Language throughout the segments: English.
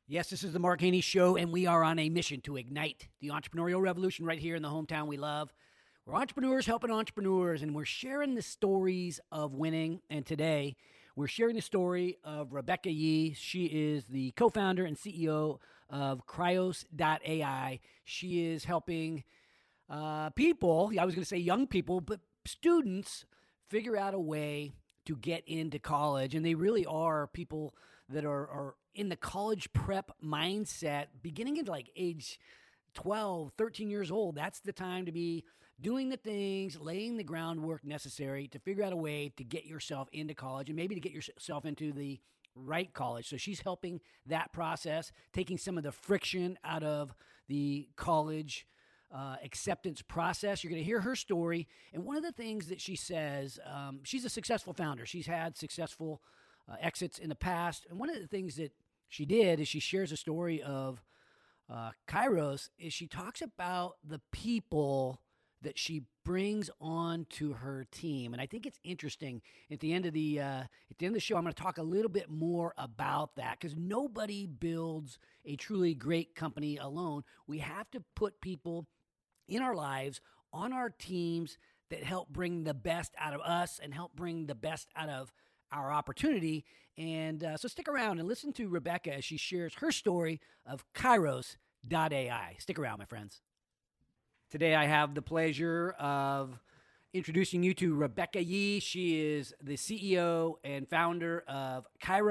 Yes, this is the Mark Haney Show, and we are on a mission to ignite the entrepreneurial revolution right here in the hometown we love. We're entrepreneurs helping entrepreneurs, and we're sharing the stories of winning. And today, we're sharing the story of Rebecca Yee. She is the co-founder and CEO of Cryos.ai. She is helping people, I was going to say young people, but students figure out a way to get into college. And they really are people that are in the college prep mindset, beginning at like age 12, 13 years old. That's the time to be doing the things, laying the groundwork necessary to figure out a way to get yourself into college and maybe to get yourself into the right college. So she's helping that process, taking some of the friction out of the college acceptance process. You're going to hear her story. And one of the things that she says, she's a successful founder. She's had successful exits in the past. And one of the things that she did is she shares a story of Kairos, is she talks about the people that she brings on to her team. And I think it's interesting. At the end of the show, I'm going to talk a little bit more about that, because nobody builds a truly great company alone. We have to put people in our lives, on our teams, that help bring the best out of us and help bring the best out of our opportunity. And so stick around and listen to Rebecca as she shares her story of Kairos.ai. Stick around, my friends. Today I have the pleasure of introducing you to Rebecca Yee. She is the CEO and founder of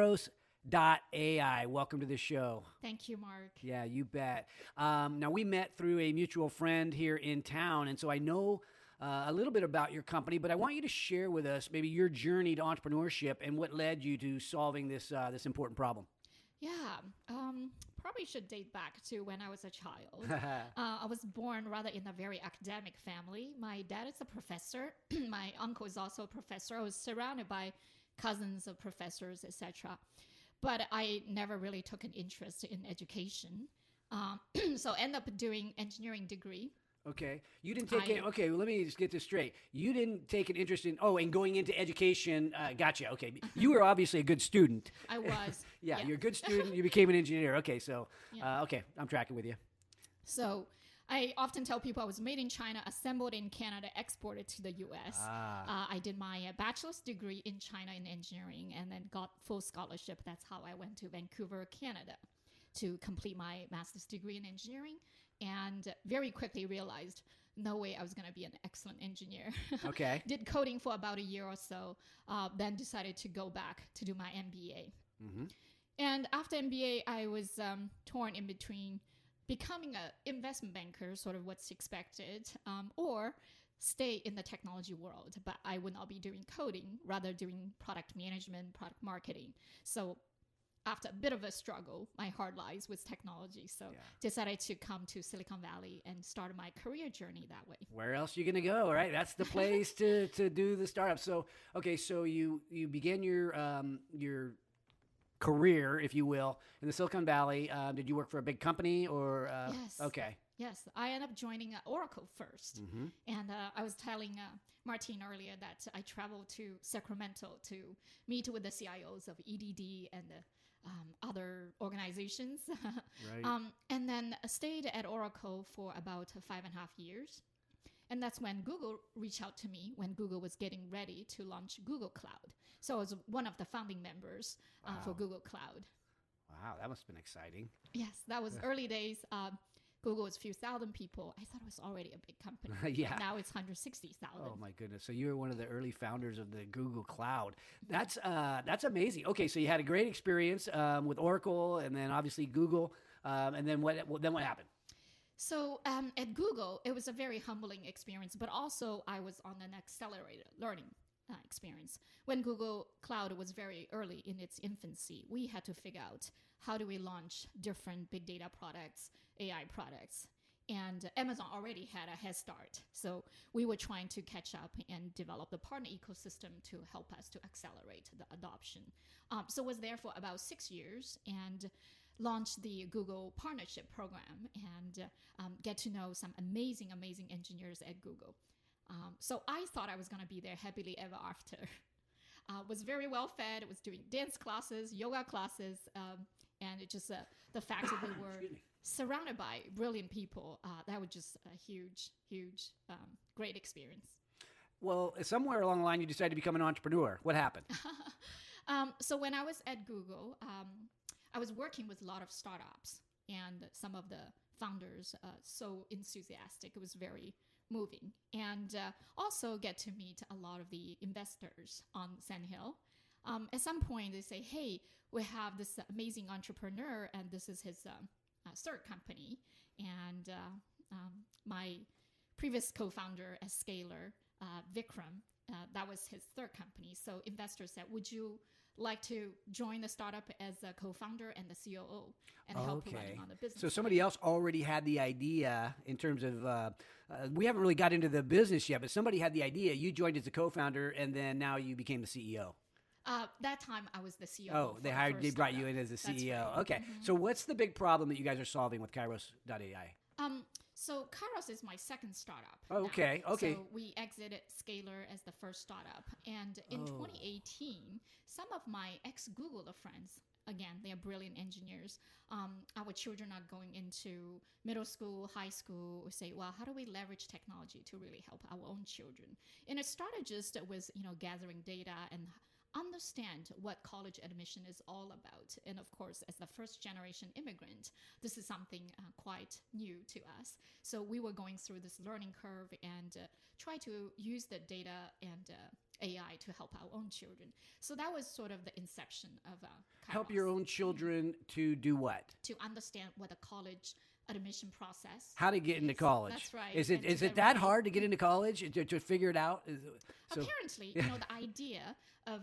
Kairos.ai. Welcome to the show. Thank you, Mark. Yeah, you bet. Now, we met through a mutual friend here in town, and so I know a little bit about your company, but I want you to share with us maybe your journey to entrepreneurship and what led you to solving this important problem. Yeah, probably should date back to when I was a child. I was born rather in a very academic family. My dad is a professor. My uncle is also a professor. I was surrounded by cousins of professors, etc. But I never really took an interest in education. So I ended up doing engineering degree. Okay. You didn't take it. Okay, well, let me just get this straight. You didn't take an interest in, in going into education. Gotcha. Okay. You were obviously a good student. I was. Yeah, you're a good student. You became an engineer. Okay, so, Yeah. Okay, I'm tracking with you. So I often tell people I was made in China, assembled in Canada, exported to the US. I did my bachelor's degree in China in engineering and then got full scholarship. That's how I went to Vancouver, Canada to complete my master's degree in engineering, and very quickly realized no way I was going to be an excellent engineer. Okay. Did coding for about a year or so, then decided to go back to do my MBA. Mm-hmm. And after MBA, I was torn in between becoming an investment banker, sort of what's expected, or stay in the technology world. But I would not be doing coding, rather doing product management, product marketing. So after a bit of a struggle, my heart lies with technology. So decided to come to Silicon Valley and start my career journey that way. Where else are you going to go, right? That's the place to do the startup. So, okay, so you began your career, if you will, in the Silicon Valley. Did you work for a big company or? Yes. Okay. Yes, I ended up joining Oracle first. Mm-hmm. And I was telling Martin earlier that I traveled to Sacramento to meet with the CIOs of EDD and other organizations. Right. And then stayed at Oracle for about 5.5 years. And that's when Google reached out to me when Google was getting ready to launch Google Cloud. So I was one of the founding members for Google Cloud. Wow, that must have been exciting. Yes, that was early days. Google was a few thousand people. I thought it was already a big company. Yeah. Now it's 160,000. Oh my goodness! So you were one of the early founders of the Google Cloud. That's amazing. Okay, so you had a great experience with Oracle, and then obviously Google, and then what happened? So at Google, it was a very humbling experience, but also I was on an accelerated learning experience. When Google Cloud was very early in its infancy, we had to figure out how do we launch different big data products, AI products. And Amazon already had a head start. So we were trying to catch up and develop the partner ecosystem to help us to accelerate the adoption. So was there for about 6 years and launched the Google Partnership Program and get to know some amazing engineers at Google. So I thought I was going to be there happily ever after. Was very well fed, was doing dance classes, yoga classes, And it just the fact that we were surrounded by brilliant people, that was just a huge, huge, great experience. Well, somewhere along the line, you decided to become an entrepreneur. What happened? So when I was at Google, I was working with a lot of startups, and some of the founders so enthusiastic. It was very moving, and also get to meet a lot of the investors on Sand Hill. At some point, they say, "Hey, we have this amazing entrepreneur, and this is his third company." And my previous co-founder at Scalar, Vikram, that was his third company. So investors said, "Would you like to join the startup as a co-founder and the COO and help running on the business?" So somebody else already had the idea in terms of, we haven't really got into the business yet, but somebody had the idea. You joined as a co-founder, and then now you became the CEO. That time I was the CEO. Oh, they brought you in as the CEO. Right. Okay. Mm-hmm. So what's the big problem that you guys are solving with Kairos.ai? So Kairos is my second startup. Oh, okay. Now. Okay. So we exited Scalar as the first startup. And in 2018, some of my ex-Googler friends, again, they are brilliant engineers. Our children are going into middle school, high school. We say, well, how do we leverage technology to really help our own children? And it started just with, gathering data and understand what college admission is all about. And of course, as the first generation immigrant, this is something quite new to us. So we were going through this learning curve and try to use the data and AI to help our own children. So that was sort of the inception of Kairos. Help your own children to do what? To understand what a college admission process. How to get into college. That's right. Is it that hard to get into college, to figure it out? Apparently, the idea of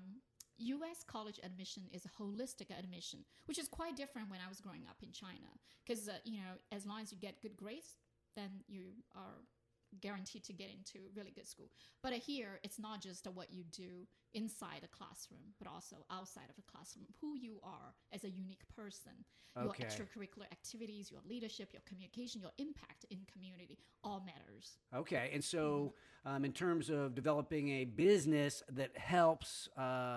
U.S. college admission is a holistic admission, which is quite different when I was growing up in China. Because, as long as you get good grades, then you are guaranteed to get into really good school. But here, it's not just what you do inside a classroom, but also outside of a classroom, who you are as a unique person, your extracurricular activities, your leadership, your communication, your impact in community, all matters. Okay. And so in terms of developing a business that helps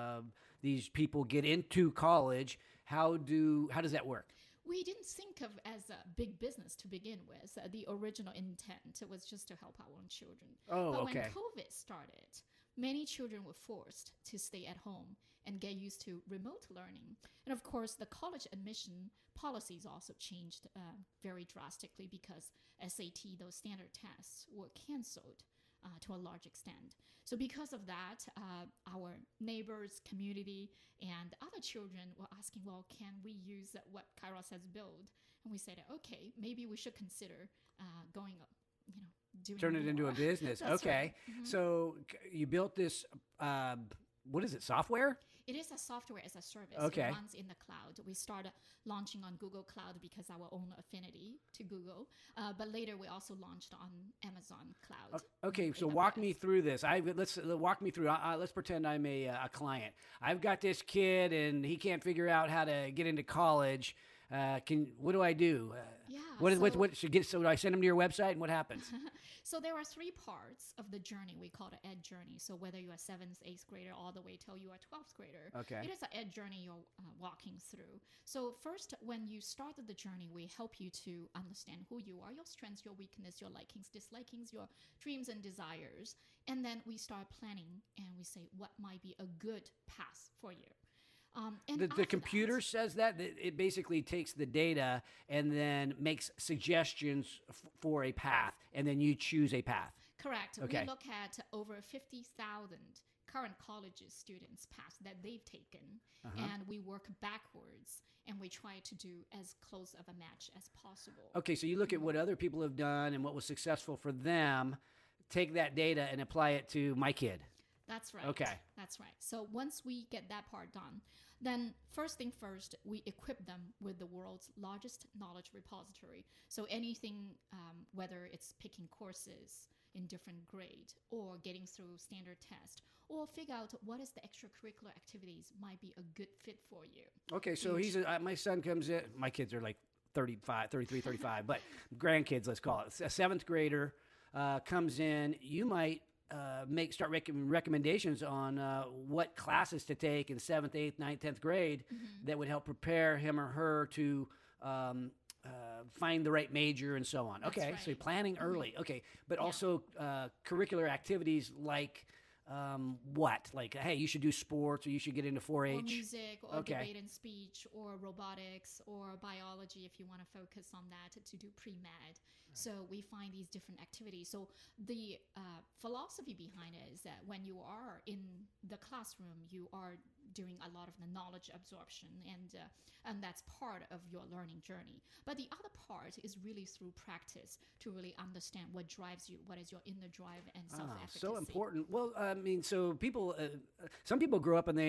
these people get into college, how does that work? We didn't think of as a big business to begin with. The original intent was just to help our own children. But when COVID started, many children were forced to stay at home and get used to remote learning. And of course, the college admission policies also changed very drastically because SAT, those standard tests, were canceled to a large extent. So because of that, our neighbors, community, and other children were asking, well, can we use what Kairos has built? And we said, okay, maybe we should consider going, doing Turn it more. into a business. Okay. Right. Mm-hmm. So you built this, what is it, software? It is a software as a service. Okay. It runs in the cloud. We started launching on Google Cloud because our own affinity to Google. But later we also launched on Amazon Cloud. Okay, so walk me through this. Let's walk me through. Let's pretend I'm a client. I've got this kid and he can't figure out how to get into college. What do I do? So I send him to your website, and what happens? So there are three parts of the journey. We call it Ed Journey. So whether you're a 7th, 8th grader, all the way till you are 12th grader, it is an Ed Journey you're walking through. So first, when you started the journey, we help you to understand who you are, your strengths, your weakness, your likings, dislikings, your dreams and desires. And then we start planning, and we say what might be a good path for you. The computer says that it basically takes the data and then makes suggestions for a path, and then you choose a path. Correct. Okay. We look at over 50,000 current college students' paths that they've taken, and we work backwards, and we try to do as close of a match as possible. Okay, so you look at what other people have done and what was successful for them, take that data and apply it to my kid. That's right. Okay. That's right. So once we get that part done, then first thing first, we equip them with the world's largest knowledge repository. So anything, whether it's picking courses in different grade or getting through standard test or figure out what is the extracurricular activities might be a good fit for you. Okay, so my son comes in, my kids are like 33, 35, but grandkids, let's call it. A 7th grader comes in, you might start making recommendations on what classes to take in 7th, 8th, 9th, 10th grade that would help prepare him or her to find the right major and so on. That's Okay, right. so planning early. Okay, but also curricular activities like what? Like, hey, you should do sports, or you should get into 4-H. Or music, or Okay. debate and speech, or robotics, or biology, if you want to focus on that, to do pre-med. So we find these different activities. So the philosophy behind it is that when you are in the classroom, you are doing a lot of the knowledge absorption, and that's part of your learning journey. But the other part is really through practice to really understand what drives you, what is your inner drive and self-efficacy. So important. Well, I mean, so people, some people grow up and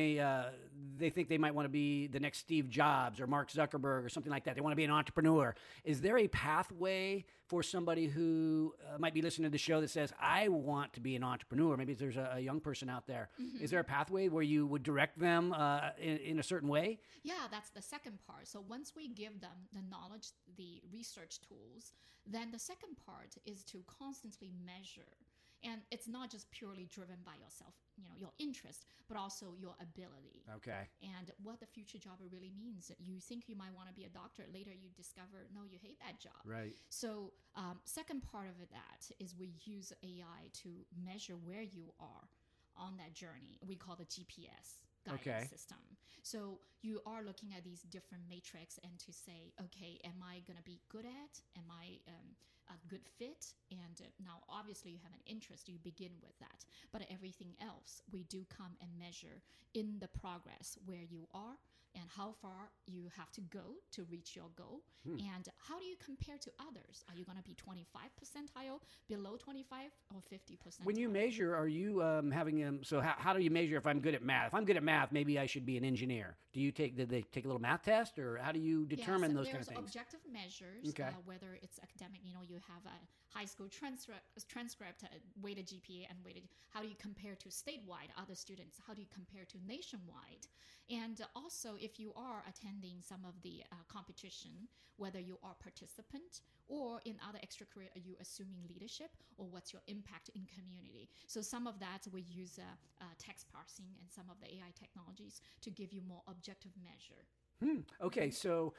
they think they might want to be the next Steve Jobs or Mark Zuckerberg or something like that. They want to be an entrepreneur. Is there a pathway for somebody who might be listening to the show that says, I want to be an entrepreneur? Maybe there's a young person out there. Is there a pathway where you would direct them in a certain way? Yeah, that's the second part. So once we give them the knowledge, the research tools, then the second part is to constantly measure. And it's not just purely driven by yourself, your interest, but also your ability. Okay. And what the future job really means. You think you might want to be a doctor. Later you discover, no, you hate that job. Right. So second part of that is we use AI to measure where you are on that journey. We call the GPS guidance system. So you are looking at these different matrix and to say, okay, am I going to be good at? Am I a good fit? And now obviously you have an interest, you begin with that. But everything else, we do come and measure in the progress where you are and how far you have to go to reach your goal. And how do you compare to others? Are you going to be 25 percentile, below 25, or 50 percentile? When you measure, are you having so how do you measure if I'm good at math? If I'm good at math, maybe I should be an engineer. Did they take a little math test, or how do you determine those kind of things? There's objective measures, whether it's academic, you have a high school transcript, weighted GPA, and weighted. How do you compare to statewide other students? How do you compare to nationwide? And also, if you are attending some of the competition, whether you are participant or in other extracurricular, are you assuming leadership, or what's your impact in community? So some of that we use text parsing and some of the AI technologies to give you more objective measure. Okay, so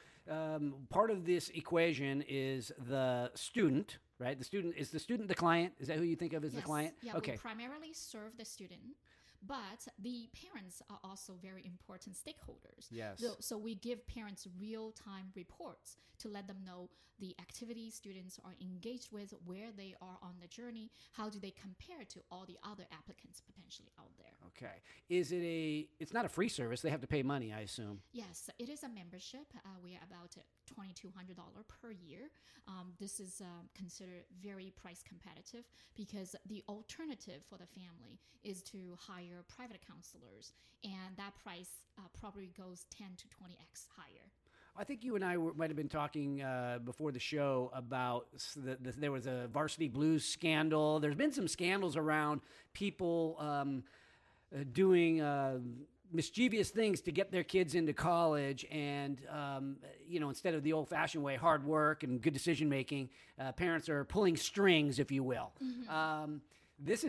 part of this equation is the student, right? The student the client? Is that who you think of as the client? Yeah, okay. We primarily serve the student, but the parents are also very important stakeholders. Yes. So we give parents real-time reports to let them know the activities students are engaged with, where they are on the journey, how do they compare to all the other applicants potentially out there. Okay. It's not a free service. They have to pay money, I assume. Yes, it is a membership. We are about $2,200 per year. This is considered very price competitive because the alternative for the family is to hire private counselors, and that price probably goes 10 to 20x higher. I think you and I might have been talking before the show about there was a Varsity Blues scandal. There's been some scandals around people doing mischievous things to get their kids into college, and instead of the old-fashioned way, hard work and good decision making, parents are pulling strings, if you will. This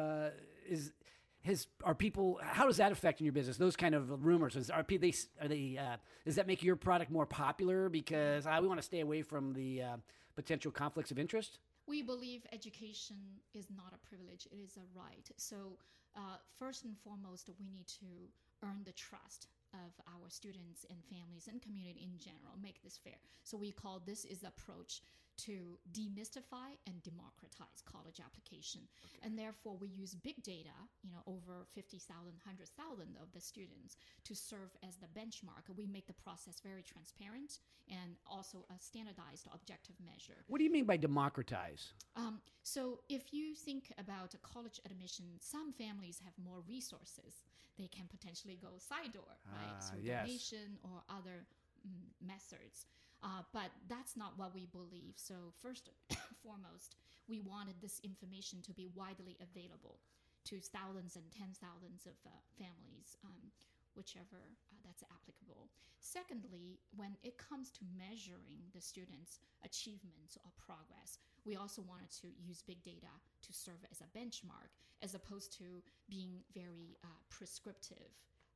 are people? How does that affect in your business? Those kind of rumors, does that make your product more popular because we want to stay away from the potential conflicts of interest? We believe education is not a privilege; it is a right. So, first and foremost, we need to earn the trust of our students and families and community in general. Make this fair. So we call this is the approach to demystify and democratize college application. And therefore we use big data, over 50,000, 100,000 of the students to serve as the benchmark. We make the process very transparent and also a standardized objective measure. What do you mean by democratize? So if you think about a college admission, some families have more resources. They can potentially go side door, right? Through donation or other methods. But that's not what we believe. So first and foremost, we wanted this information to be widely available to thousands and tens of thousands of families whichever that's applicable. Secondly, when it comes to measuring the students' achievements or progress, we also wanted to use big data to serve as a benchmark, as opposed to being very prescriptive.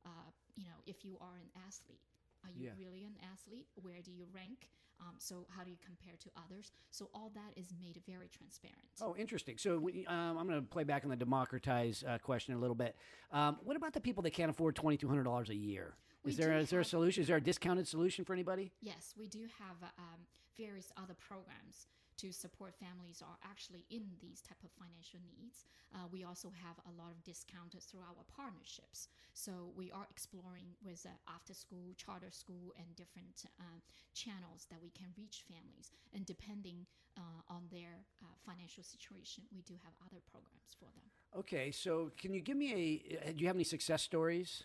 If you are an athlete, are you really an athlete? Where do you rank? So how do you compare to others? So all that is made very transparent. Oh, interesting. So I'm going to play back on the democratize question a little bit. What about the people that can't afford $2,200 a year? Is there a solution? Is there a discounted solution for anybody? Yes, we do have various other programs to support families are actually in these type of financial needs. We also have a lot of discount through our partnerships. So we are exploring with after school, charter school, and different channels that we can reach families. And depending on their financial situation, we do have other programs for them. Okay, so can you give me do you have any success stories?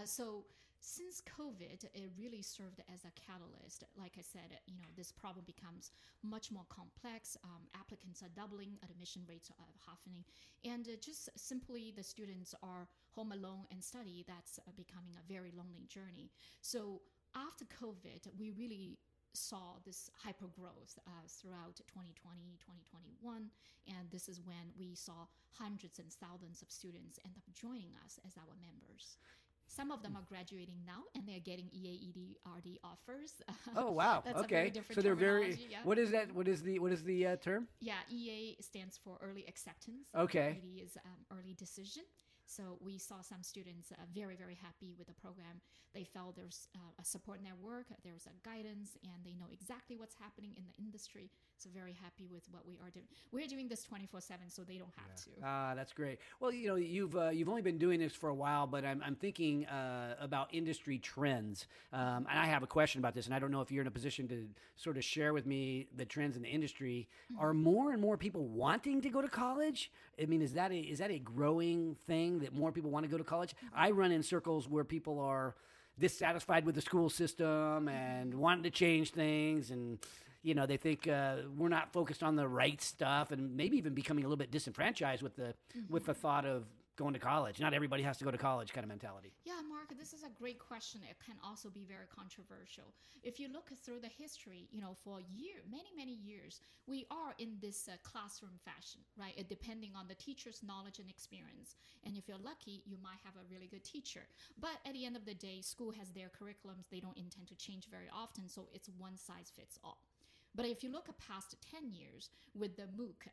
Since COVID, it really served as a catalyst. Like I said, this problem becomes much more complex. Applicants are doubling, admission rates are halving, and just simply the students are home alone and study. That's becoming a very lonely journey. So after COVID, we really saw this hyper growth throughout 2020, 2021, and this is when we saw hundreds and thousands of students end up joining us as our members. Some of them are graduating now, and they're getting EA, ED, RD offers. Oh wow! That's okay, a very different so they're very. Yeah. What is that? What is the term? Yeah, EA stands for early acceptance. Okay. ED is early decision. So we saw some students very, very happy with the program. They felt there's a support network, there's a guidance, and they know exactly what's happening in the industry. So very happy with what we are doing. We're doing this 24/7, so they don't have to. That's great. Well, you've only been doing this for a while, but I'm thinking about industry trends. And I have a question about this, and I don't know if you're in a position to sort of share with me the trends in the industry. Mm-hmm. Are more and more people wanting to go to college? I mean, is that a growing thing that more people want to go to college? Mm-hmm. I run in circles where people are dissatisfied with the school system and wanting to change things, and they think we're not focused on the right stuff, and maybe even becoming a little bit disenfranchised with the thought of going to college. Not everybody has to go to college kind of mentality. Yeah, Mark, this is a great question. It can also be very controversial. If you look through the history, for many years, we are in this classroom fashion, right? Depending on the teacher's knowledge and experience. And if you're lucky, you might have a really good teacher. But at the end of the day, school has their curriculums. They don't intend to change very often, so it's one size fits all. But if you look at past 10 years with the MOOC,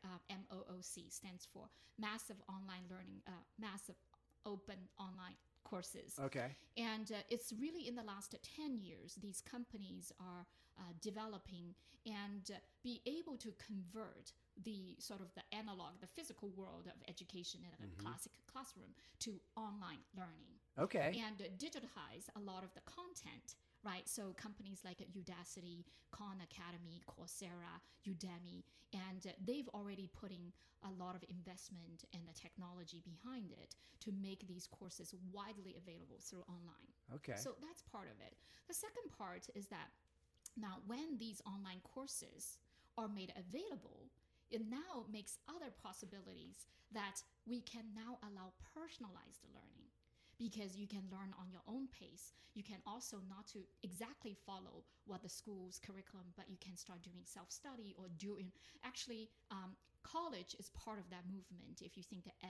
MOOC stands for Massive Online Learning, Massive Open Online Courses. Okay. And it's really in the last 10 years, these companies are developing and be able to convert the sort of the analog, the physical world of education in a classic classroom to online learning. Okay. And digitize a lot of the content. Right, so companies like Udacity, Khan Academy, Coursera, Udemy, and they've already putting a lot of investment and the technology behind it to make these courses widely available through online. Okay. So that's part of it. The second part is that now when these online courses are made available, it now makes other possibilities that we can now allow personalized learning. Because you can learn on your own pace. You can also not to exactly follow what the school's curriculum, but you can start doing self-study or doing, actually, college is part of that movement. If you think the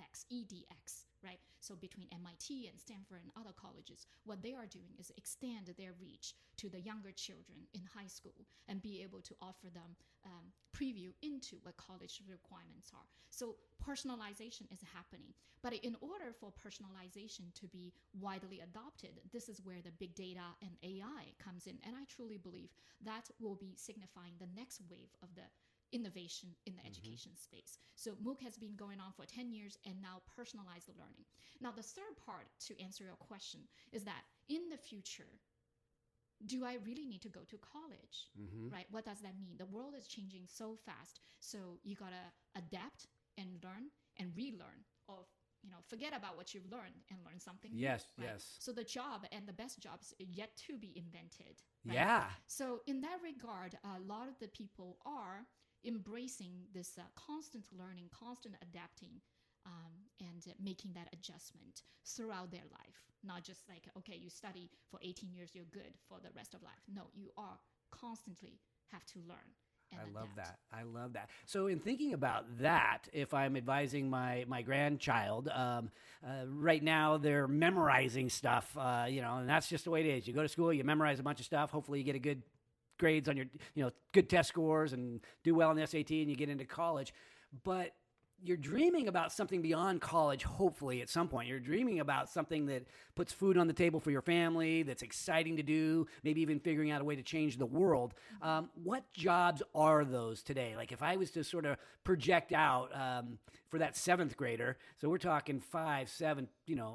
edX, right? So between MIT and Stanford and other colleges, what they are doing is extend their reach to the younger children in high school and be able to offer them preview into what college requirements are. So personalization is happening. But in order for personalization to be widely adopted, this is where the big data and AI comes in. And I truly believe that will be signifying the next wave of the innovation in the education space. So MOOC has been going on for 10 years and now personalized learning. Now, the third part to answer your question is that in the future, do I really need to go to college, right? What does that mean? The world is changing so fast. So you got to adapt and learn and relearn, or forget about what you've learned and learn something new, yes. So the job and the best jobs are yet to be invented. Right? Yeah. So in that regard, a lot of the people are embracing this constant learning, constant adapting and making that adjustment throughout their life. Not just like, okay, you study for 18 years, you're good for the rest of life. No, you are constantly have to learn. And I love adapt. that. I love that. So, in thinking about that, if I'm advising my grandchild, right now they're memorizing stuff, and that's just the way it is. You go to school, you memorize a bunch of stuff. Hopefully, you get a good grades on your, good test scores and do well in the SAT, and you get into college. But you're dreaming about something beyond college, hopefully, at some point. You're dreaming about something that puts food on the table for your family, that's exciting to do, maybe even figuring out a way to change the world. What jobs are those today? Like if I was to sort of project out for that seventh grader, so we're talking 5, 7,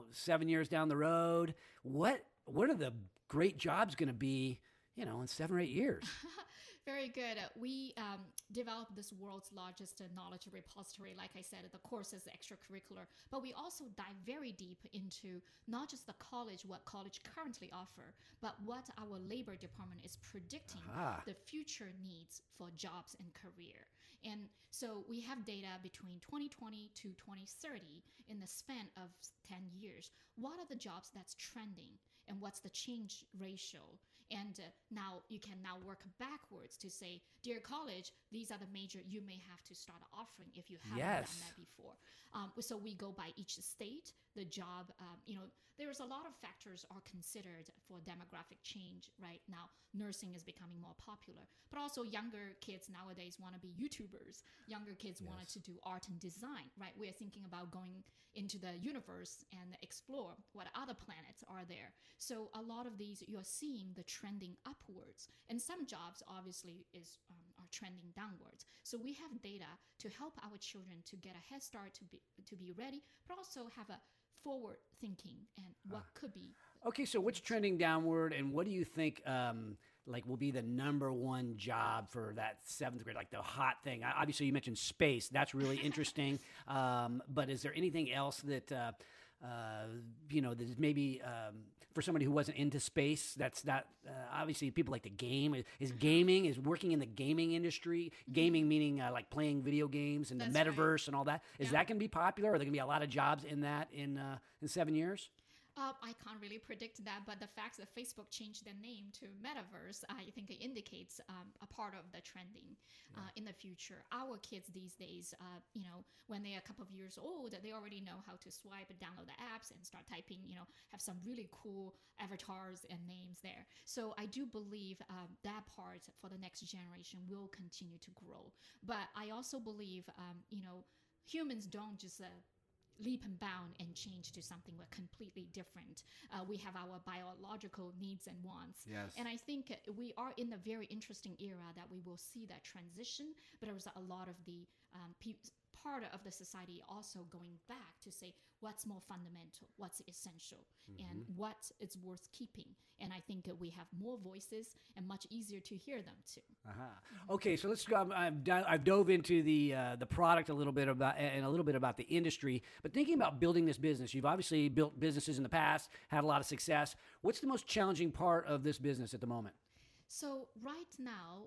7 years down the road, what are the great jobs going to be, in 7 or 8 years? Very good. We developed this world's largest knowledge repository. Like I said, the course is extracurricular, but we also dive very deep into not just what college currently offer, but what our labor department is predicting the future needs for jobs and career. And so we have data between 2020 to 2030 in the span of 10 years. What are the jobs that's trending and what's the change ratio? And now you can work backwards to say, dear college, these are the major you may have to start offering if you haven't done that before. So we go by each state, the job, there's a lot of factors are considered for demographic change right now. Nursing is becoming more popular, but also younger kids nowadays want to be YouTubers. Younger kids wanted to do art and design, right? We're thinking about going into the universe and explore what other planets are there. So a lot of these, you're seeing the trending upwards, and some jobs obviously are trending downwards. So we have data to help our children to get a head start to be ready, but also have a forward thinking and what could be. Okay, so what's trending downward, and what do you think will be the number one job for that seventh grade, like the hot thing? Obviously, you mentioned space. That's really interesting. But is there anything else that, that is maybe for somebody who wasn't into space, that's not, obviously people like to game. Is gaming, is working in the gaming industry, gaming meaning like playing video games and the metaverse and all that. Is that going to be popular? Are there going to be a lot of jobs in that in 7 years? I can't really predict that, but the fact that Facebook changed their name to Metaverse, I think it indicates a part of the trending in the future. Our kids these days, when they're a couple of years old, they already know how to swipe and download the apps and start typing, have some really cool avatars and names there. So I do believe that part for the next generation will continue to grow. But I also believe, humans don't just leap and bound and change to something completely different. We have our biological needs and wants. Yes. And I think we are in a very interesting era that we will see that transition, but there's a lot of the part of the society also going back to say what's more fundamental, what's essential, and what is worth keeping. And I think we have more voices and much easier to hear them too. Okay, so let's go. I've dove into the product a little bit about the industry, but thinking about building this business, you've obviously built businesses in the past, had a lot of success. What's the most challenging part of this business at the moment? So right now,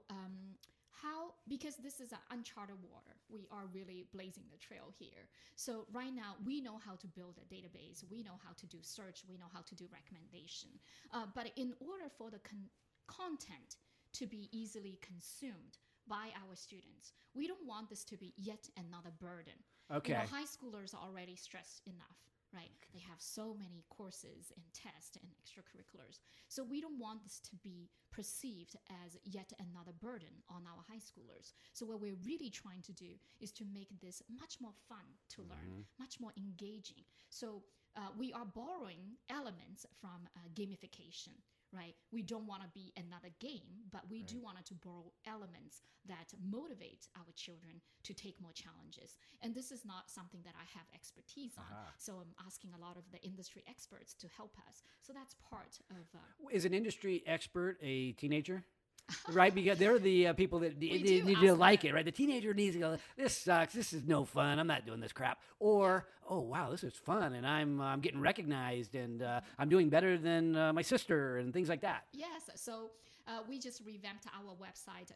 because this is an uncharted water, we are really blazing the trail here. So right now, we know how to build a database. We know how to do search. We know how to do recommendation. But in order for the content to be easily consumed by our students, we don't want this to be yet another burden. Okay. High schoolers are already stressed enough. Right? They have so many courses and tests and extracurriculars. So we don't want this to be perceived as yet another burden on our high schoolers. So what we're really trying to do is to make this much more fun to learn, much more engaging. So we are borrowing elements from gamification. Right? We don't want to be another game, but we do want to borrow elements that motivate our children to take more challenges. And this is not something that I have expertise on. So I'm asking a lot of the industry experts to help us. So that's part of... Is an industry expert a teenager? Right, because they're the people that need to like it, right? The teenager needs to go, this sucks, this is no fun, I'm not doing this crap. Or, oh, wow, this is fun, and I'm getting recognized, and I'm doing better than my sister, and things like that. Yes, so We just revamped our website,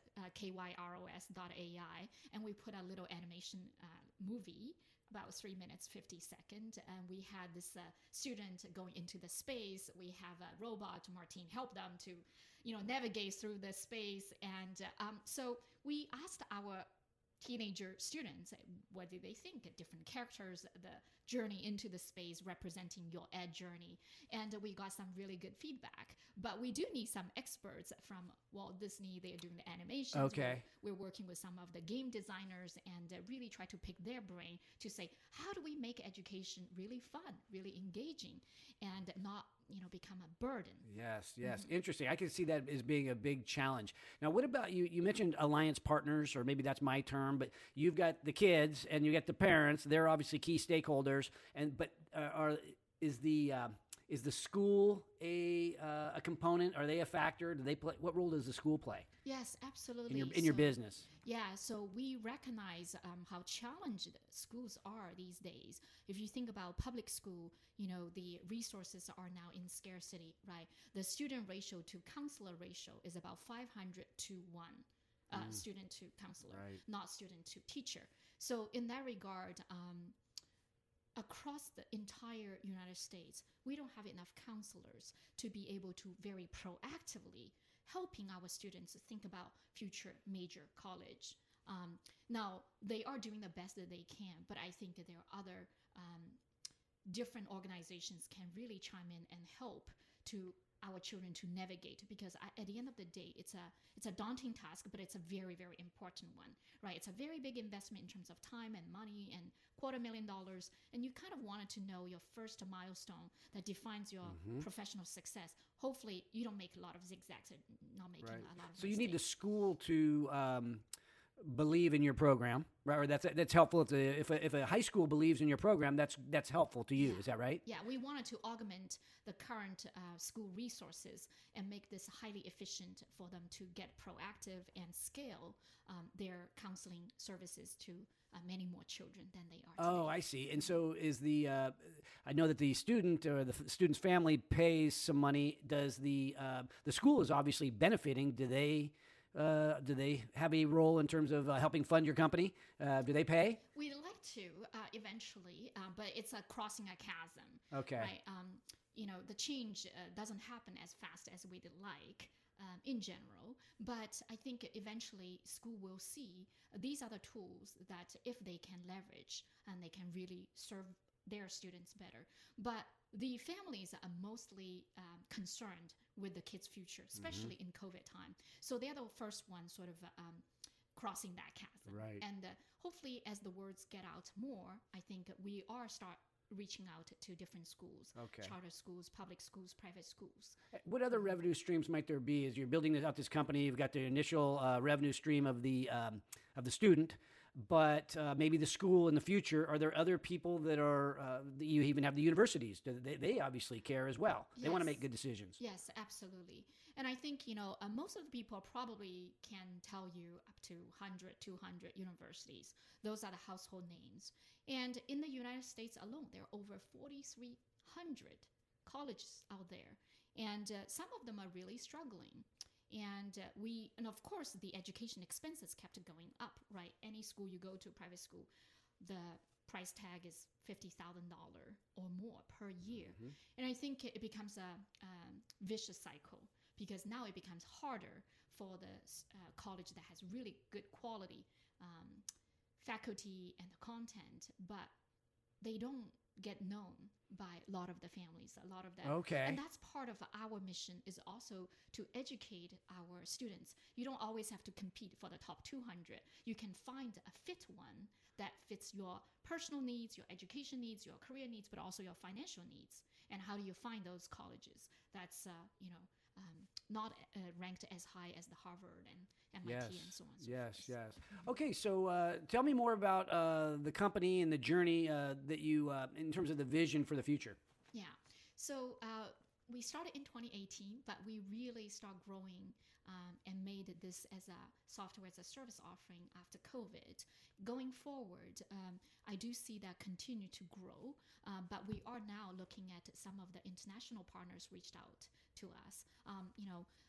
kyros.ai, and we put a little animation movie about 3 minutes 50 seconds, and we had this student going into the space. We have a robot, Martine, help them to navigate through the space. And so we asked our teenager students, what do they think? Different characters, the journey into the space representing your ed journey. And we got some really good feedback. But we do need some experts from Walt Disney. They're doing the animations. Okay. We're working with some of the game designers and really try to pick their brain to say, how do we make education really fun, really engaging, and not become a burden? Yes. Interesting. I can see that as being a big challenge. Now, what about you? You mentioned alliance partners, or maybe that's my term, but you've got the kids and you got the parents. They're obviously key stakeholders. But is the school a component? Are they a factor? Do they play? What role does the school play? Yes, absolutely. In your business? Yeah, so we recognize how challenged schools are these days. If you think about public school, the resources are now in scarcity, right? The student ratio to counselor ratio is about 500 to 1. Student to counselor, right, not student to teacher. So in that regard, across the entire United States, we don't have enough counselors to be able to very proactively helping our students think about future major college. Now, they are doing the best that they can, but I think that there are other different organizations can really chime in and help to our children to navigate, because at the end of the day, it's a daunting task, but it's a very, very important one, right? It's a very big investment in terms of time and money and $250,000, and you kind of wanted to know your first milestone that defines your professional success. Hopefully, you don't make a lot of zigzags and not making a lot of So mistakes. you need the school to believe in your program, right? Or that's helpful. If a high school believes in your program, that's helpful to you. Is that right? Yeah, we wanted to augment the current school resources and make this highly efficient for them to get proactive and scale their counseling services to many more children than they are today. Oh, I see. And so is I know that the student or the student's family pays some money. Does the school is obviously benefiting? Do they have a role in terms of helping fund your company? Do they pay? We'd like to eventually, but it's a crossing a chasm. Okay. Right? The change doesn't happen as fast as we'd like in general, but I think eventually school will see these are the tools that if they can leverage and they can really serve their students better. But the families are mostly concerned with the kids' future, especially in COVID time. So they're the first ones sort of crossing that chasm. Right. And hopefully as the words get out more, I think we are start reaching out to different schools, charter schools, public schools, private schools. What other revenue streams might there be as you're building out this company? You've got the initial revenue stream of the student, but maybe the school in the future. Are there other people that are, you even have the universities? They obviously care as well. Yes. They want to make good decisions. Yes, absolutely. And I think, most of the people probably can tell you up to 100, 200 universities. Those are the household names. And in the United States alone, there are over 4,300 colleges out there. And some of them are really struggling. And of course, the education expenses kept going up, right? Any school you go to, private school, the price tag is $50,000 or more per year. And I think it becomes a vicious cycle, because now it becomes harder for the college that has really good quality faculty and the content, but they don't get known by a lot of the families, a lot of them. Okay. And that's part of our mission, is also to educate our students. You don't always have to compete for the top 200. You can find a fit one that fits your personal needs, your education needs, your career needs, but also your financial needs. And how do you find those colleges that's, not ranked as high as the Harvard and MIT and so on and so forth. Yes. Okay, so tell me more about the company and the journey that you, in terms of the vision for the future. Yeah. So we started in 2018, but we really started growing and made this as a software as a service offering after COVID. Going forward, I do see that continue to grow, but we are now looking at some of the international partners reached out to us.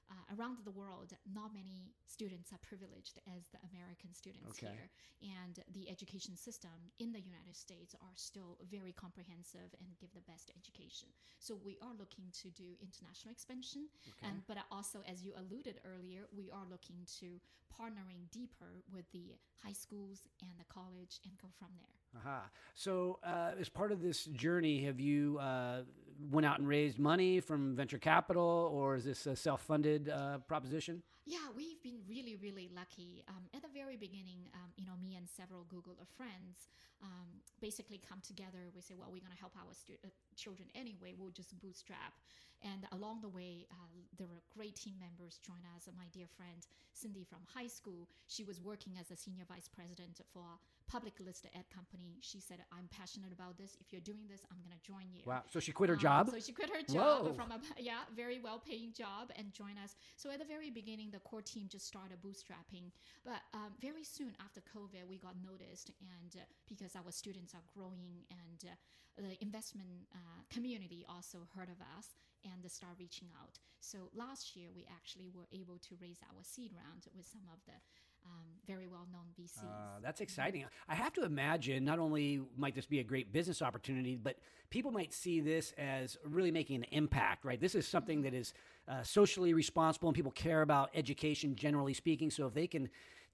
around the world, not many students are privileged as the American students here. And the education system in the United States are still very comprehensive and give the best education. So we are looking to do international expansion. But also, as you alluded earlier, we are looking to partnering deeper with the high schools and the college and go from there. So as part of this journey, have you went out and raised money from venture capital, or is this a self-funded proposition? Yeah, we've been really, really lucky. At the very beginning, me and several Googler friends basically come together. We say, well, we're going to help our children anyway. We'll just bootstrap. And along the way, there were great team members join us. My dear friend Cindy from high school, she was working as a senior vice president for a public listed ad company. She said, I'm passionate about this. If you're doing this, I'm going to join you. Wow. So she quit her job? So she quit her job from a very well-paying job and joined us. So at the very beginning, the core team just started bootstrapping. But very soon after COVID, we got noticed. And because our students are growing and the investment community also heard of us and they start reaching out. So last year, we actually were able to raise our seed round with some of the very well-known VCs. That's exciting. I have to imagine not only might this be a great business opportunity, but people might see this as really making an impact, right? This is something that is socially responsible and people care about education, generally speaking. So if they can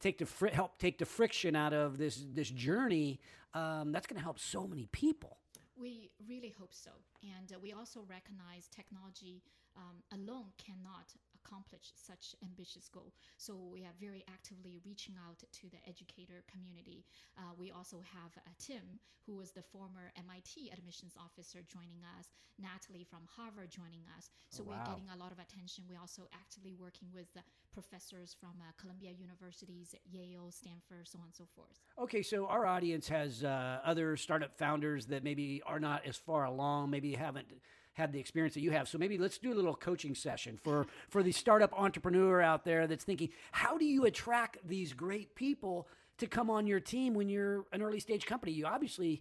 help take the friction out of this journey, that's going to help so many people. We really hope so. And we also recognize technology alone cannot accomplish such ambitious goal. So we are very actively reaching out to the educator community. We also have Tim, who was the former MIT admissions officer joining us, Natalie from Harvard joining us. So we're getting a lot of attention. We're also actively working with professors from Columbia Universities, Yale, Stanford, so on and so forth. Okay, so our audience has other startup founders that maybe are not as far along, maybe haven't had the experience that you have. So maybe let's do a little coaching session for the startup entrepreneur out there that's thinking, how do you attract these great people to come on your team when you're an early stage company? You obviously,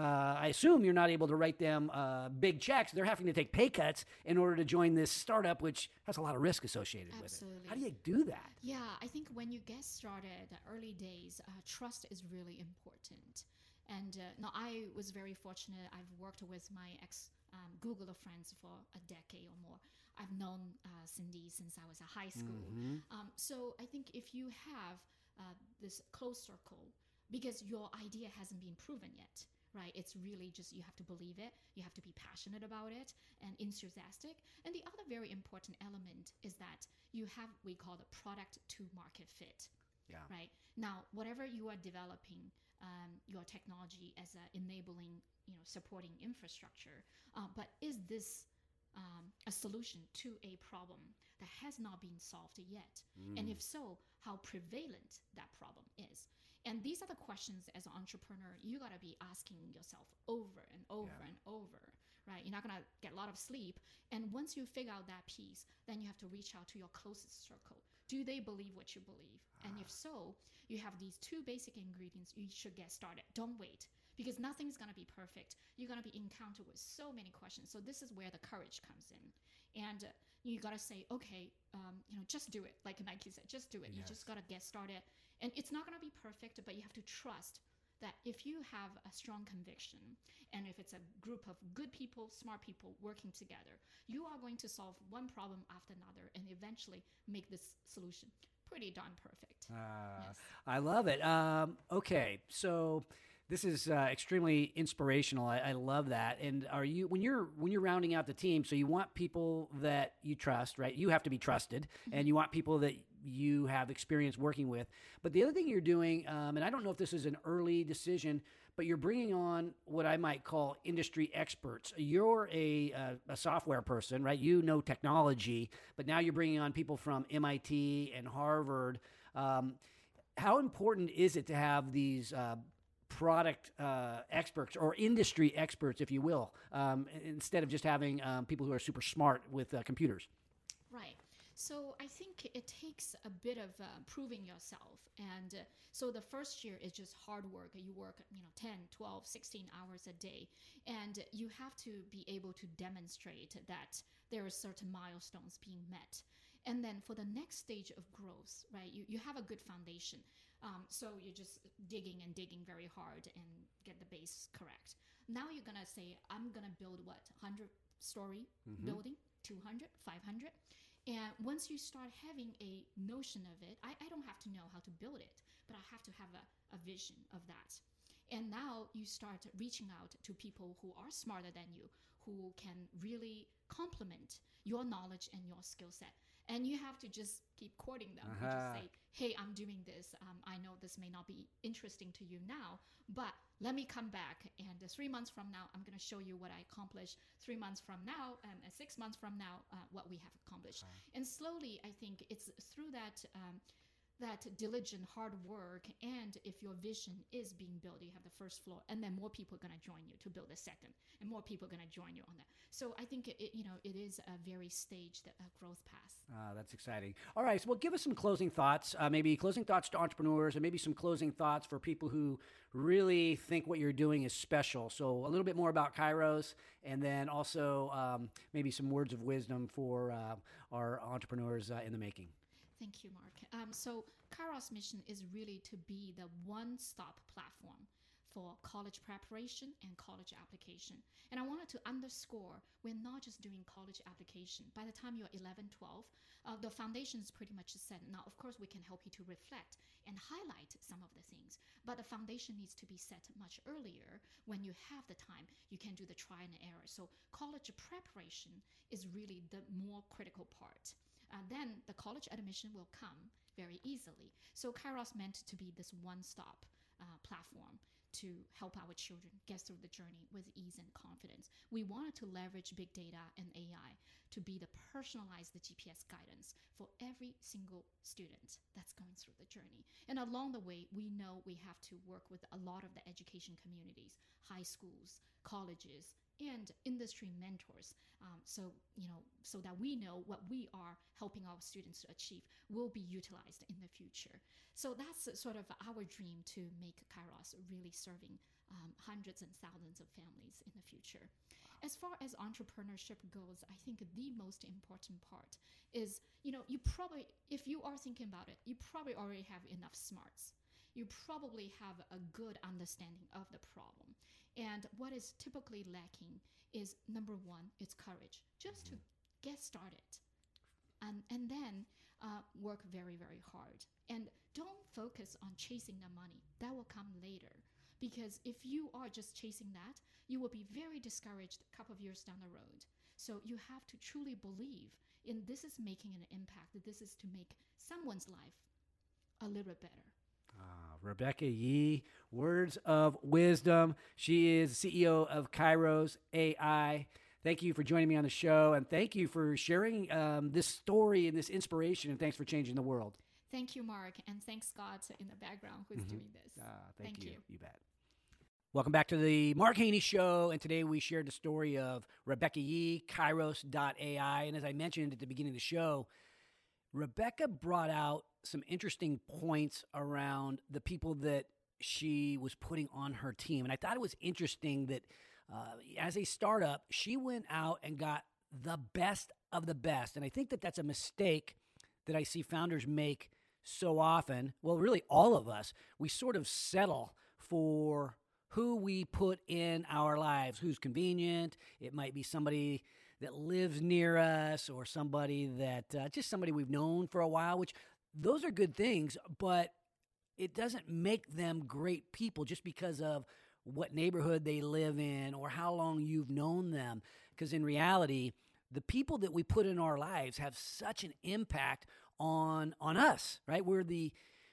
I assume you're not able to write them big checks. They're having to take pay cuts in order to join this startup, which has a lot of risk associated with it. How do you do that? Yeah, I think when you get started, early days, trust is really important. And now I was very fortunate. I've worked with my Googler friends for a decade or more. I've known Cindy since I was in high school. So I think if you have this close circle, because your idea hasn't been proven yet, right? It's really just you have to believe it. You have to be passionate about it and enthusiastic. And the other very important element is that you have what we call the product to market fit. Yeah. Right? Now, whatever you are developing, your technology as enabling, supporting infrastructure, but is this a solution to a problem that has not been solved yet? And if so, how prevalent that problem is? And these are the questions as an entrepreneur you got to be asking yourself over and over and over, right? You're not going to get a lot of sleep. And once you figure out that piece, then you have to reach out to your closest circle. Do they believe what you believe? And if so, you have these two basic ingredients. You should get started. Don't wait, because nothing's going to be perfect. You're going to be encountered with so many questions. So this is where the courage comes in. And you got to say, okay, just do it. Like Nike said, just do it. Yes. You just got to get started. And it's not going to be perfect, but you have to trust that if you have a strong conviction, and if it's a group of good people, smart people working together, you are going to solve one problem after another and eventually make this solution pretty darn perfect. Yes. I love it. Okay, so this is extremely inspirational. I love that. And are you when you're rounding out the team? So you want people that you trust, right? You have to be trusted, and you want people that you have experience working with. But the other thing you're doing, and I don't know if this is an early decision, but you're bringing on what I might call industry experts. You're a software person, right? You know technology, but now you're bringing on people from MIT and Harvard. How important is it to have these product experts or industry experts, if you will, instead of just having people who are super smart with computers? Right. So I think it takes a bit of proving yourself. And so the first year is just hard work. You work 10, 12, 16 hours a day. And you have to be able to demonstrate that there are certain milestones being met. And then for the next stage of growth, right, you have a good foundation. So you're just digging and digging very hard and get the base correct. Now you're going to say, I'm going to build what? 100-story building, 200, 500. And once you start having a notion of it, I don't have to know how to build it, but I have to have a vision of that. And now you start reaching out to people who are smarter than you, who can really complement your knowledge and your skill set. And you have to just keep courting them. You just say, hey, I'm doing this. I know this may not be interesting to you now, but let me come back. And 3 months from now, I'm going to show you what I accomplished. 3 months from now, and 6 months from now, what we have accomplished. And slowly, I think it's through that diligent hard work, and if your vision is being built, you have the first floor, and then more people are going to join you to build a second, and more people are going to join you on that. So I think it is a very staged growth path. That's exciting. All right, so well, give us some closing thoughts, maybe closing thoughts to entrepreneurs, and maybe some closing thoughts for people who really think what you're doing is special. So a little bit more about Kairos, and then also maybe some words of wisdom for our entrepreneurs in the making. Thank you, Mark. So Kairos' mission is really to be the one-stop platform for college preparation and college application. And I wanted to underscore, we're not just doing college application. By the time you're 11, 12, the foundation is pretty much set. Now, of course, we can help you to reflect and highlight some of the things, but the foundation needs to be set much earlier. When you have the time, you can do the try and error. So college preparation is really the more critical part. Then the college admission will come very easily. So Kairos meant to be this one-stop platform to help our children get through the journey with ease and confidence. We wanted to leverage big data and AI to be the personalized GPS guidance for every single student that's going through the journey. And along the way, we know we have to work with a lot of the education communities, high schools, colleges, and industry mentors, so that we know what we are helping our students to achieve will be utilized in the future. So that's sort of our dream, to make Kairos really serving hundreds and thousands of families in the future. Wow. As far as entrepreneurship goes, I think the most important part is, you probably, if you are thinking about it, you probably already have enough smarts. You probably have a good understanding of the problem. And what is typically lacking is, number one, it's courage, just to get started. And then work very, very hard. And don't focus on chasing the money. That will come later. Because if you are just chasing that, you will be very discouraged a couple of years down the road. So you have to truly believe in this is making an impact, that this is to make someone's life a little bit better. Rebecca Yee, words of wisdom. She is CEO of Kairos AI. Thank you for joining me on the show, and thank you for sharing this story and this inspiration, and thanks for changing the world. Thank you, Mark, and thanks Scott in the background who's doing this. Thank you. You bet. Welcome back to the Mark Haney Show, and today we shared the story of Rebecca Yee, Kairos.ai, and as I mentioned at the beginning of the show, Rebecca brought out some interesting points around the people that she was putting on her team. And I thought it was interesting that as a startup, she went out and got the best of the best. And I think that that's a mistake that I see founders make so often. Well, really all of us, we sort of settle for who we put in our lives, who's convenient. It might be somebody that lives near us, or somebody that just somebody we've known for a while, which those are good things, but it doesn't make them great people just because of what neighborhood they live in or how long you've known them. Because in reality, the people that we put in our lives have such an impact on us, right? We're the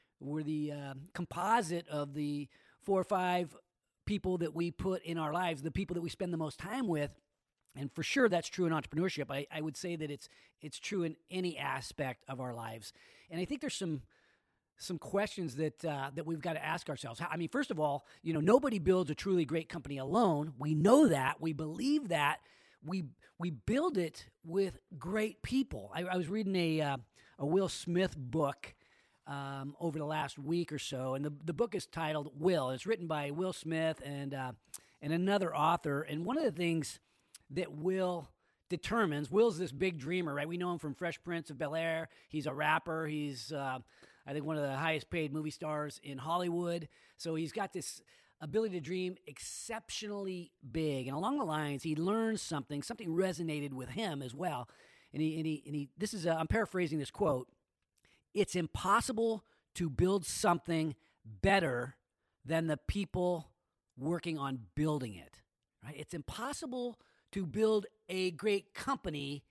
composite of the 4 or 5 people that we put in our lives, the people that we spend the most time with. And for sure, that's true in entrepreneurship. I would say that it's true in any aspect of our lives. And I think there's some questions that we've got to ask ourselves. I mean, first of all, nobody builds a truly great company alone. We know that. We believe that. We build it with great people. I was reading a Will Smith book over the last week or so, and the book is titled Will. It's written by Will Smith and another author. And one of the things that Will determines, Will's this big dreamer, right? We know him from Fresh Prince of Bel-Air. He's a rapper. He's, I think, one of the highest paid movie stars in Hollywood. So he's got this ability to dream exceptionally big. And along the lines, he learned something resonated with him as well. And he this is, I'm paraphrasing this quote. It's impossible to build something better than the people working on building it, right? It's impossible to build a great company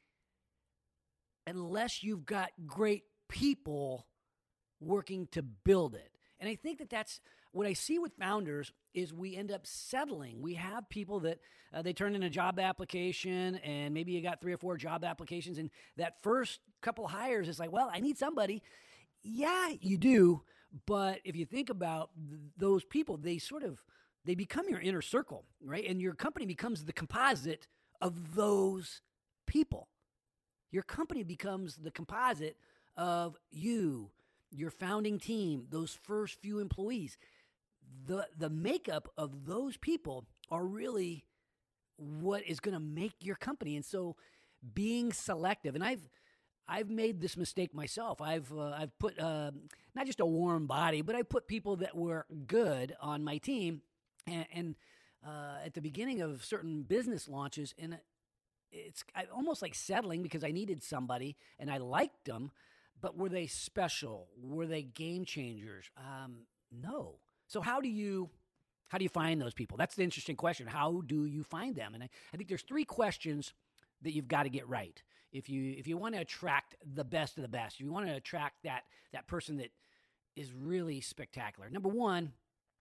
unless you've got great people working to build it. And I think that's what I see with founders is we end up settling. We have people that they turn in a job application, and maybe you got 3 or 4 job applications, and that first couple hires is like, well, I need somebody. Yeah, you do. But if you think about those people, they become your inner circle, right? And your company becomes the composite of those people. Your company becomes the composite of you, your founding team, those first few employees. The makeup of those people are really what is going to make your company. And so being selective, and I've made this mistake myself. I've put not just a warm body, but I put people that were good on my team. And at the beginning of certain business launches, and it's almost like settling because I needed somebody and I liked them, but were they special? Were they game changers? No. So how do you find those people? That's the interesting question. How do you find them? And I think there's 3 questions that you've got to get right. If you want to attract the best of the best, if you want to attract that person that is really spectacular. Number 1,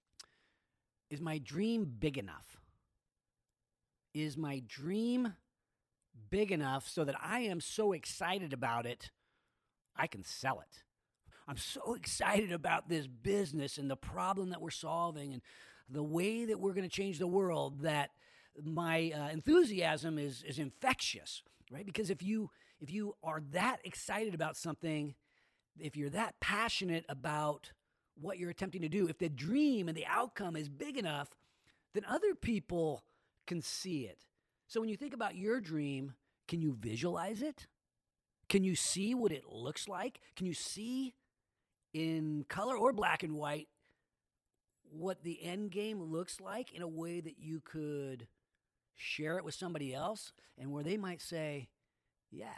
is my dream big enough? Is my dream big enough so that I am so excited about it, I can sell it? I'm so excited about this business and the problem that we're solving and the way that we're going to change the world that my enthusiasm is infectious, right? Because if you are that excited about something, if you're that passionate about what you're attempting to do, if the dream and the outcome is big enough, then other people can see it. So when you think about your dream, can you visualize it? Can you see what it looks like? Can you see in color or black and white what the end game looks like in a way that you could share it with somebody else and where they might say, yeah,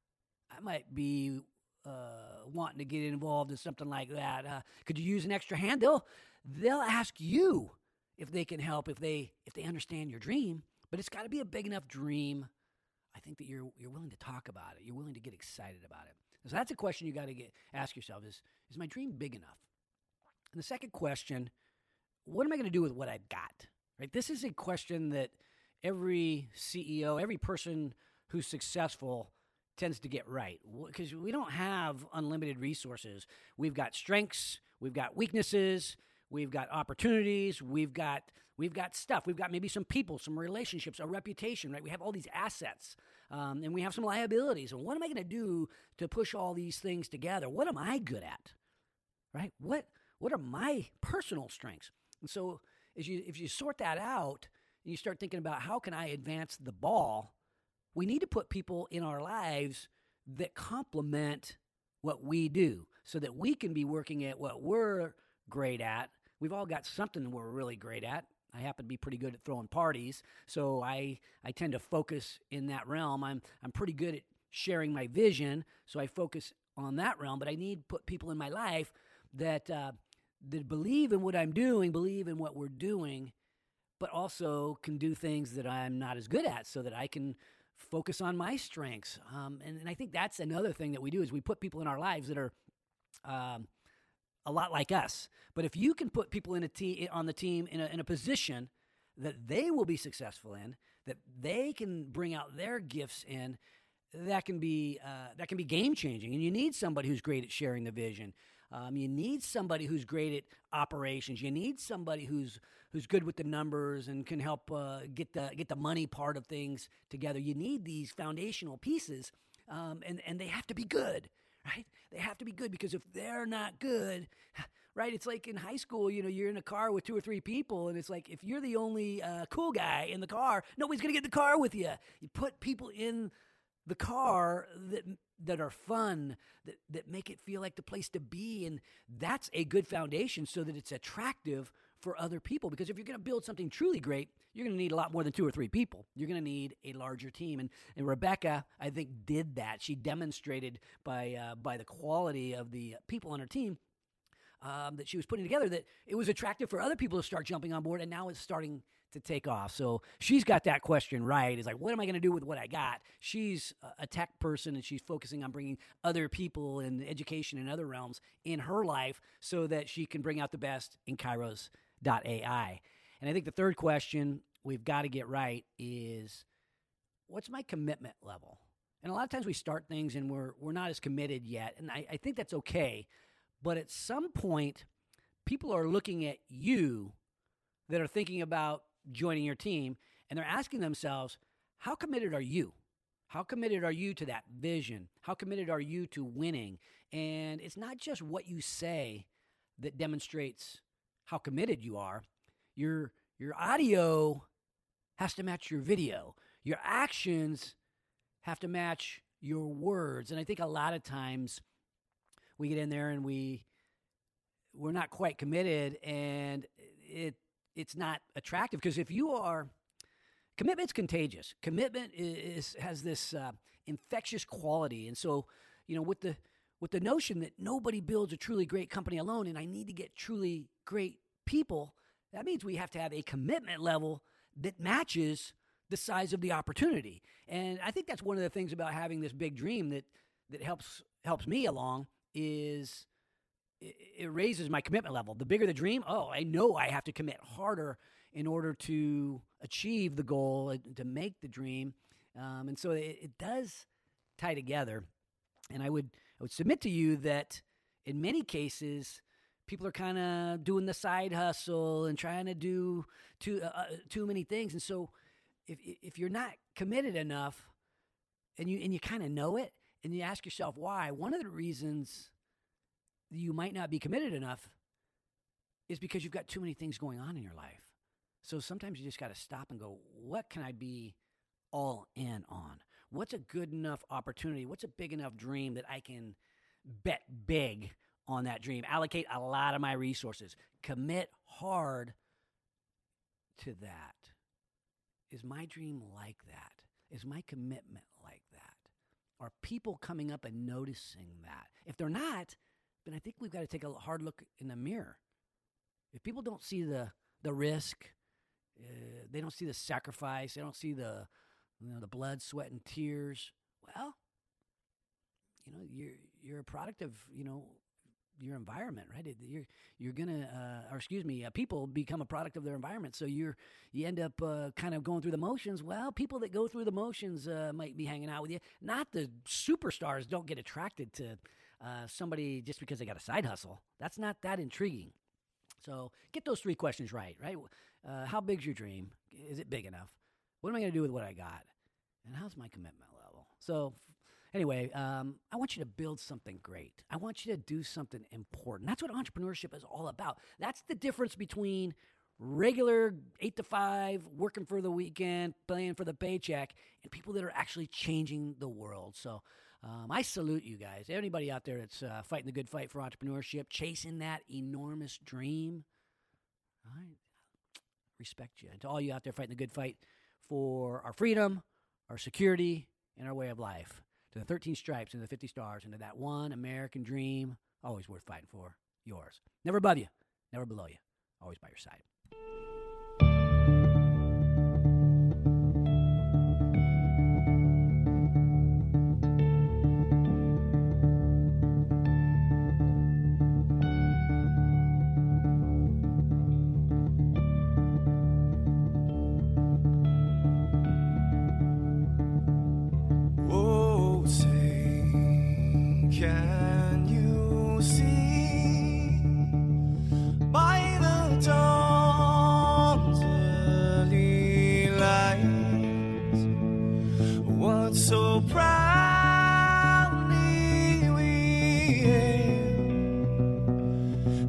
I might be wanting to get involved in something like that. Could you use an extra hand? They'll ask you if they can help, if they understand your dream, but it's got to be a big enough dream. I think that you're willing to talk about it. You're willing to get excited about it. So that's a question you got to ask yourself is my dream big enough? And the second question, what am I going to do with what I've got? Right? This is a question that every CEO, every person who's successful tends to get right, because we don't have unlimited resources. We've got strengths, we've got weaknesses, we've got opportunities, we've got stuff. We've got maybe some people, some relationships, a reputation, right? We have all these assets, and we have some liabilities. And what am I going to do to push all these things together? What am I good at, right? What are my personal strengths? And so if you sort that out and you start thinking about how can I advance the ball, we need to put people in our lives that complement what we do so that we can be working at what we're great at. We've all got something we're really great at. I happen to be pretty good at throwing parties, so I tend to focus in that realm. I'm pretty good at sharing my vision, so I focus on that realm, but I need to put people in my life that believe in what I'm doing, believe in what we're doing, but also can do things that I'm not as good at so that I can focus on my strengths. And I think that's another thing that we do is we put people in our lives that are a lot like us. But if you can put people on the team in a position that they will be successful in, that they can bring out their gifts in, that can be game changing. And you need somebody who's great at sharing the vision. You need somebody who's great at operations. You need somebody who's good with the numbers and can help get the money part of things together. You need these foundational pieces, and they have to be good, right? They have to be good, because if they're not good, right? It's like in high school, you're in a car with 2 or 3 people, and it's like if you're the only cool guy in the car, nobody's going to get in the car with you. You put people in the car that are fun, that make it feel like the place to be, and that's a good foundation so that it's attractive for other people. Because if you're going to build something truly great, you're going to need a lot more than 2 or 3 people. You're going to need a larger team, and Rebecca, I think, did that. She demonstrated by the quality of the people on her team that she was putting together that it was attractive for other people to start jumping on board, and now it's starting to take off. So she's got that question right. It's like, what am I going to do with what I got? She's a tech person, and she's focusing on bringing other people and education in other realms in her life so that she can bring out the best in Kairos.ai. And I think the third question we've got to get right is, what's my commitment level? And a lot of times we start things and we're not as committed yet, and I think that's okay. But at some point, people are looking at you that are thinking about joining your team, and they're asking themselves, how committed are you? How committed are you to that vision? How committed are you to winning? And it's not just what you say that demonstrates how committed you are. Your audio has to match your video. Your actions have to match your words. And I think a lot of times we get in there and we're not quite committed, and it's not attractive, because if you are, commitment's contagious. Commitment has this infectious quality, and so with the notion that nobody builds a truly great company alone, and I need to get truly great people, that means we have to have a commitment level that matches the size of the opportunity. And I think that's one of the things about having this big dream that helps me along is it raises my commitment level. The bigger the dream, I know I have to commit harder in order to achieve the goal, to make the dream. And so it does tie together. And I would submit to you that in many cases, people are kind of doing the side hustle and trying to do too many things. And so if you're not committed enough, and you kind of know it, and you ask yourself why, one of the reasons you might not be committed enough is because you've got too many things going on in your life. So sometimes you just got to stop and go, what can I be all in on? What's a good enough opportunity? What's a big enough dream that I can bet big on that dream? Allocate a lot of my resources. Commit hard to that. Is my dream like that? Is my commitment like that? Are people coming up and noticing that? If they're not, then I think we've got to take a hard look in the mirror. If people don't see the risk, they don't see the sacrifice, they don't see the blood, sweat, and tears, well, you're a product of your environment, right? You're gonna, people become a product of their environment. So you end up kind of going through the motions. Well, people that go through the motions might be hanging out with you. Not the superstars don't get attracted to somebody just because they got a side hustle. That's not that intriguing. So get those 3 questions right? How big's your dream? Is it big enough? What am I going to do with what I got? And how's my commitment level? So anyway, I want you to build something great. I want you to do something important. That's what entrepreneurship is all about. That's the difference between regular 8 to 5, working for the weekend, playing for the paycheck, and people that are actually changing the world. So I salute you guys. Anybody out there that's fighting the good fight for entrepreneurship, chasing that enormous dream, I respect you. And to all you out there fighting the good fight for our freedom, our security, and our way of life, to the 13 stripes and the 50 stars, and to that one American dream, always worth fighting for, yours. Never above you, never below you, always by your side. Can you see by the dawn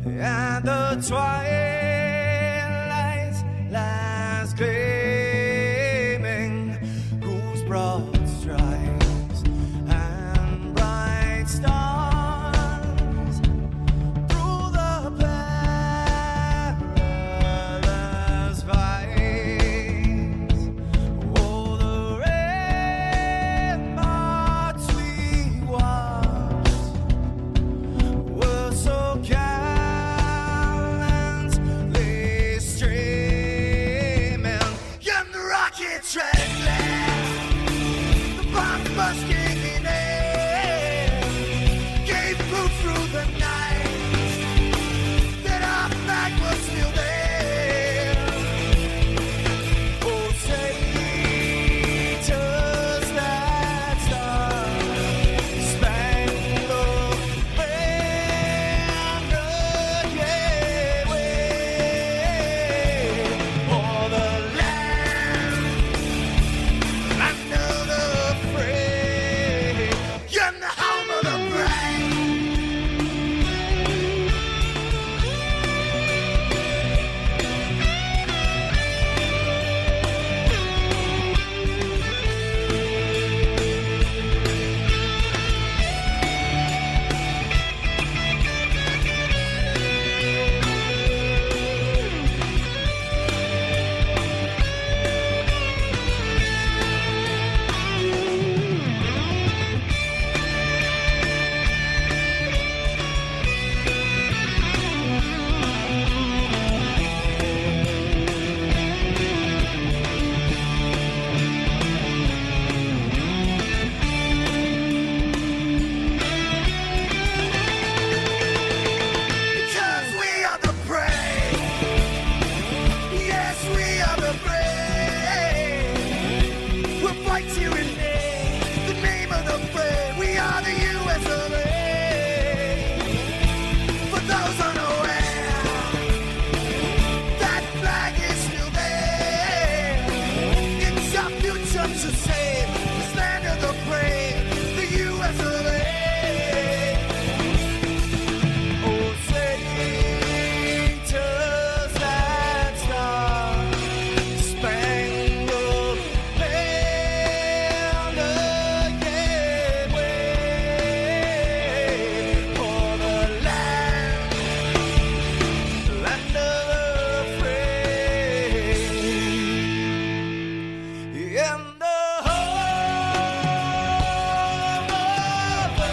and the twilight lies gleaming, whose broad stripes and bright stars through the perilous fights. Oh, the ramparts we watched were so gallantly streaming, and the rockets red glare, the bombs bursting in air, gave proof through the night that our flag was still there. Oh, traitors that star-spangled banner, yeah, wave for the land under the fray, and the home of the brave. Because we are the brave. Yes, we are the brave. We'll fight to rename the name of the brave. We are the US of A. For those unaware, that flag is still there. It's our future to save. This land of the brave, the US of A. Oh, traitors that star-spangled banner, yeah, wave for the land under the fray, and the home of the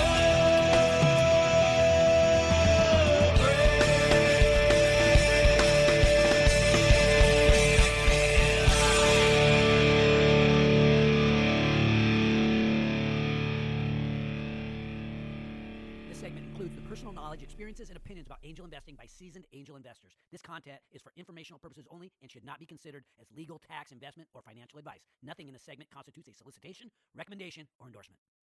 This segment includes the personal knowledge, experiences, and opinions about angel investing by seasoned angel investors. This content is for informational purposes only and should not be considered as legal, tax, investment, or financial advice. Nothing in this segment constitutes a solicitation, recommendation, or endorsement.